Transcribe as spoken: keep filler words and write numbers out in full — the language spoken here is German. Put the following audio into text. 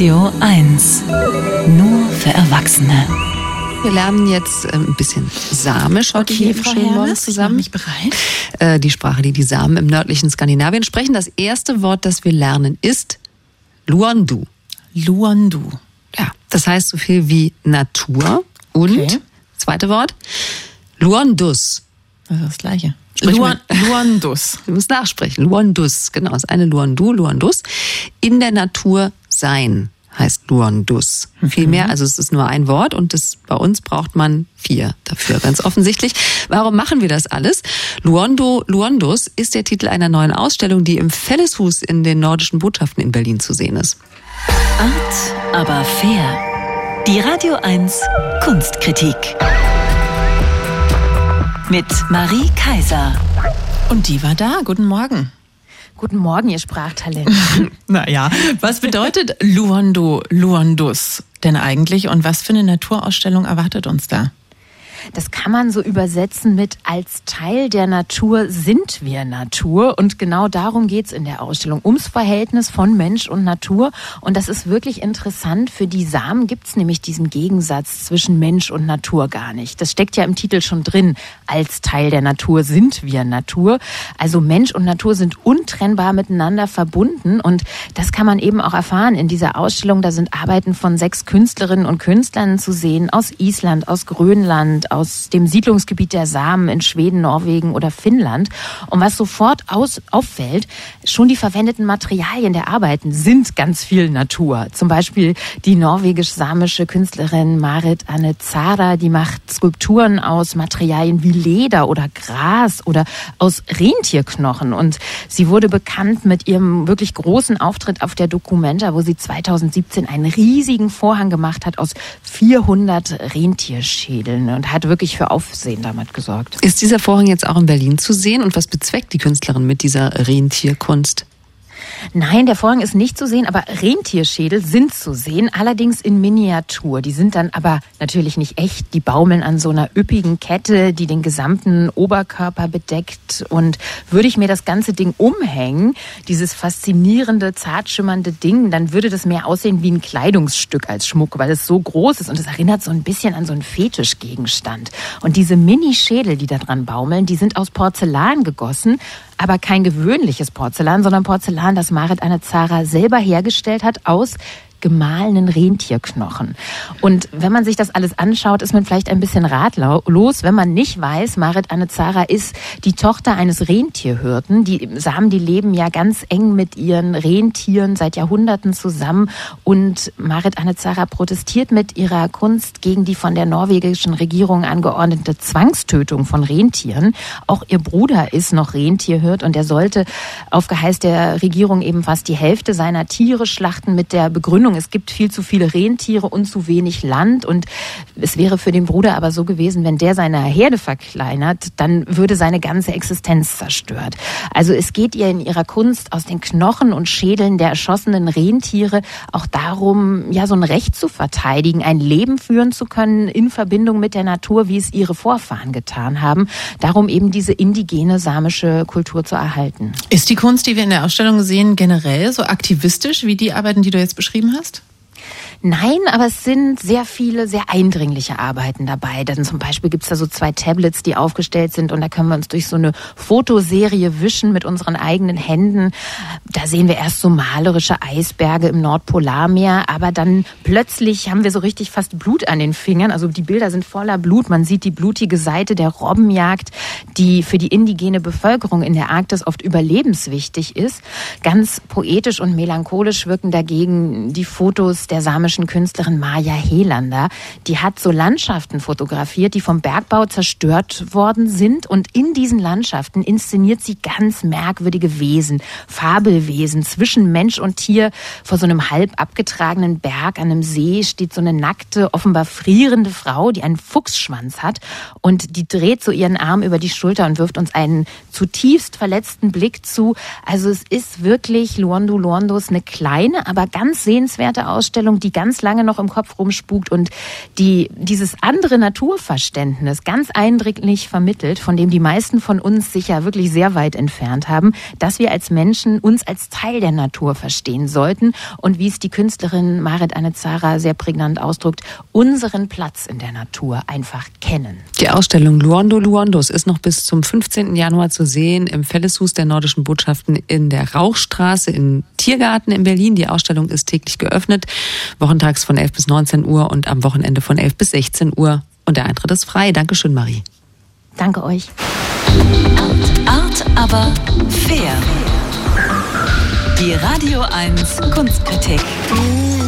Radio eins. Nur für Erwachsene. Wir lernen jetzt äh, ein bisschen Samisch heute Okay, hier im Frau schönen Morgen Hermes, zusammen. ich mache mich bereit. Äh, die Sprache, die die Samen im nördlichen Skandinavien sprechen. Das erste Wort, das wir lernen, ist Luondu. Luondu. Ja, das heißt so viel wie Natur. Und, Okay. zweite Wort, Luondus. Das ist das Gleiche. Sprich Luon, mal. Luondus. Du musst nachsprechen. Luondus, genau. Das ist eine Luondu, Luondus. In der Natur sein heißt Luondus. Mhm. Viel mehr, also es ist nur ein Wort und das, bei uns braucht man vier dafür, ganz offensichtlich. Warum machen wir das alles? Luondo, Luondus ist der Titel einer neuen Ausstellung, die im Felleshus in den nordischen Botschaften in Berlin zu sehen ist. Art, aber fair. Die Radio eins Kunstkritik. Mit Marie Kaiser. Und die war da. Guten Morgen. Guten Morgen, ihr Sprachtalent. Naja, was bedeutet Luondo, Luondus denn eigentlich und was für eine Naturausstellung erwartet uns da? Das kann man so übersetzen mit als Teil der Natur sind wir Natur. Und genau darum geht's in der Ausstellung, ums Verhältnis von Mensch und Natur. Und das ist wirklich interessant. Für die Samen gibt's nämlich diesen Gegensatz zwischen Mensch und Natur gar nicht. Das steckt ja im Titel schon drin. Als Teil der Natur sind wir Natur. Also Mensch und Natur sind untrennbar miteinander verbunden. Und das kann man eben auch erfahren in dieser Ausstellung. Da sind Arbeiten von sechs Künstlerinnen und Künstlern zu sehen, aus Island, aus Grönland, aus dem Siedlungsgebiet der Samen in Schweden, Norwegen oder Finnland. Und was sofort aus, auffällt, schon die verwendeten Materialien der Arbeiten sind ganz viel Natur. Zum Beispiel die norwegisch-samische Künstlerin Marit Anne Zara, die macht Skulpturen aus Materialien wie Leder oder Gras oder aus Rentierknochen. Und sie wurde bekannt mit ihrem wirklich großen Auftritt auf der Documenta, wo sie zweitausendsiebzehn einen riesigen Vorhang gemacht hat aus vierhundert Rentierschädeln und hat wirklich für Aufsehen damit gesorgt. Ist dieser Vorhang jetzt auch in Berlin zu sehen und was bezweckt die Künstlerin mit dieser Rentierkunst? Nein, der Vorhang ist nicht zu sehen, aber Rentierschädel sind zu sehen, allerdings in Miniatur. Die sind dann aber natürlich nicht echt. Die baumeln an so einer üppigen Kette, die den gesamten Oberkörper bedeckt. Und würde ich mir das ganze Ding umhängen, dieses faszinierende, zart schimmernde Ding, dann würde das mehr aussehen wie ein Kleidungsstück als Schmuck, weil es so groß ist und es erinnert so ein bisschen an so einen Fetischgegenstand. Und diese Mini-Schädel, die da dran baumeln, die sind aus Porzellan gegossen, aber kein gewöhnliches Porzellan, sondern Porzellan, das Marit Anne Zara selber hergestellt hat aus gemahlenen Rentierknochen. Und wenn man sich das alles anschaut, ist man vielleicht ein bisschen ratlos, wenn man nicht weiß, Marit Anne Zara ist die Tochter eines Rentierhirten. Die Samen, die leben ja ganz eng mit ihren Rentieren seit Jahrhunderten zusammen. Und Marit Anne Zara protestiert mit ihrer Kunst gegen die von der norwegischen Regierung angeordnete Zwangstötung von Rentieren. Auch ihr Bruder ist noch Rentierhirt und er sollte auf Geheiß der Regierung eben fast die Hälfte seiner Tiere schlachten mit der Begründung, es gibt viel zu viele Rentiere und zu wenig Land und es wäre für den Bruder aber so gewesen, wenn der seine Herde verkleinert, dann würde seine ganze Existenz zerstört. Also es geht ihr in ihrer Kunst aus den Knochen und Schädeln der erschossenen Rentiere auch darum, ja, so ein Recht zu verteidigen, ein Leben führen zu können in Verbindung mit der Natur, wie es ihre Vorfahren getan haben. Darum eben diese indigene samische Kultur zu erhalten. Ist die Kunst, die wir in der Ausstellung sehen, generell so aktivistisch wie die Arbeiten, die du jetzt beschrieben hast? Nein, aber es sind sehr viele, sehr eindringliche Arbeiten dabei. Denn zum Beispiel gibt's da so zwei Tablets, die aufgestellt sind und da können wir uns durch so eine Fotoserie wischen mit unseren eigenen Händen. Da sehen wir erst so malerische Eisberge im Nordpolarmeer, aber dann plötzlich haben wir so richtig fast Blut an den Fingern. Also die Bilder sind voller Blut. Man sieht die blutige Seite der Robbenjagd, die für die indigene Bevölkerung in der Arktis oft überlebenswichtig ist. Ganz poetisch und melancholisch wirken dagegen die Fotos der samischen Künstlerin Maja Helander. Die hat so Landschaften fotografiert, die vom Bergbau zerstört worden sind und in diesen Landschaften inszeniert sie ganz merkwürdige Wesen, Fabelwesen zwischen Mensch und Tier. Vor so einem halb abgetragenen Berg an einem See steht so eine nackte, offenbar frierende Frau, die einen Fuchsschwanz hat und die dreht so ihren Arm über die Schulter und wirft uns einen zutiefst verletzten Blick zu. Also es ist wirklich Luondu Luondus eine kleine, aber ganz sehenswerte Ausstellung, die ganz lange noch im Kopf rumspukt und die dieses andere Naturverständnis ganz eindringlich vermittelt, von dem die meisten von uns sich ja wirklich sehr weit entfernt haben, dass wir als Menschen uns als Teil der Natur verstehen sollten und wie es die Künstlerin Marit Annezara sehr prägnant ausdrückt, unseren Platz in der Natur einfach kennen. Die Ausstellung Luondo Luondos ist noch bis zum fünfzehnten Januar zu sehen im Felleshus der Nordischen Botschaften in der Rauchstraße im Tiergarten in Berlin. Die Ausstellung ist täglich geöffnet, wochentags von elf bis neunzehn Uhr und am Wochenende von elf bis sechzehn Uhr. Und der Eintritt ist frei. Dankeschön, Marie. Danke euch. Art, Art, aber fair. Die Radio eins Kunstkritik.